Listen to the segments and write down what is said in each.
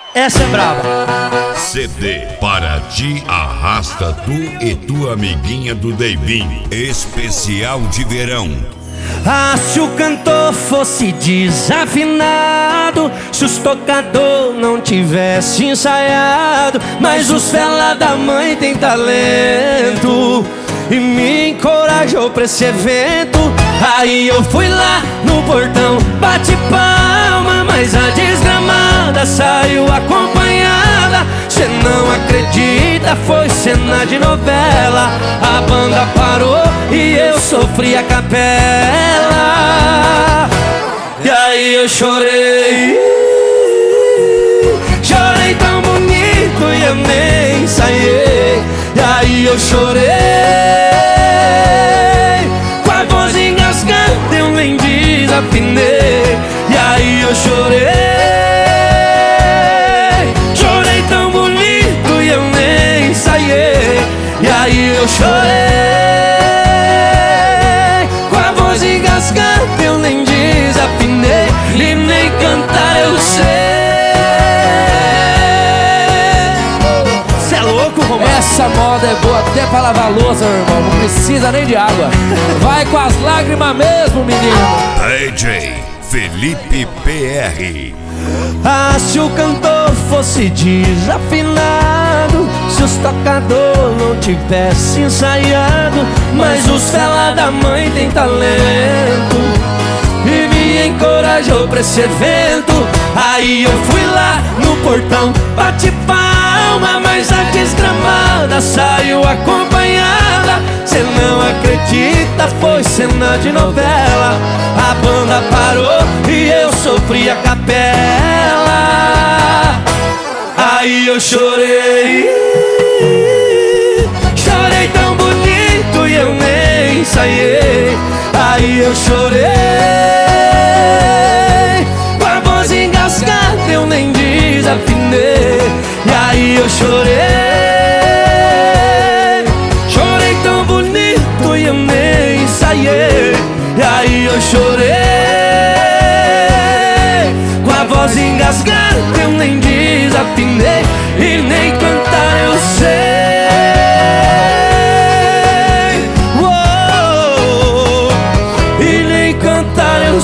Essa é brava. CD para ti arrasta tu e tua amiguinha do Deivinho. Especial de verão. Ah, se o cantor fosse desafinado, se os tocador não tivesse ensaiado, mas os fela da mãe tem talento e me encorajou pra esse evento. Aí eu fui lá no portão, bate palma, mas a desgramada saiu acompanhada. Cê não acredita, foi cena de novela. A banda parou e eu sofri a capela. E aí eu chorei, chorei tão bonito e eu nem ensaiei. E aí eu chorei, com a voz engasgada eu nem desafinei. E aí eu chorei, chorei tão bonito e eu nem ensaiei. E aí eu chorei, com a voz engasgada eu nem desafinei. E nem cantar eu sei. Cê é louco, Romão? Essa moda é boa até pra lavar louça, meu irmão. Não precisa nem de água. Vai com as lágrimas mesmo, menino. DJ Felipe PR. Ah, se o cantor fosse desafinado, se os tocador não tivesse ensaiado, mas os fela da mãe tem talento e me encorajou pra esse evento. Aí eu fui lá no portão, bate palma, mas a desgramada saiu acompanhada. Cê não acredita, foi cena de novela. A banda parou e eu sofri a capela. Aí eu chorei, chorei tão bonito e eu nem ensaiei. Aí eu chorei, com a voz engasgada eu nem desafinei. E aí eu chorei, chorei tão bonito e eu nem ensaiei. E aí eu chorei, com a voz engasgada eu nem desafinei. E nem cantar eu sei. Uou, e nem cantar eu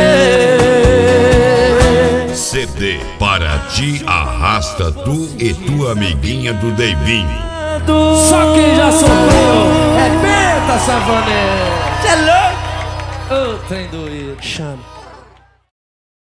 sei. CD para ti arrasta tu e tua amiguinha do Deivinho. Só quem já sofreu é Benta Savané. Cê é louco? Ô, trem doído. Chama.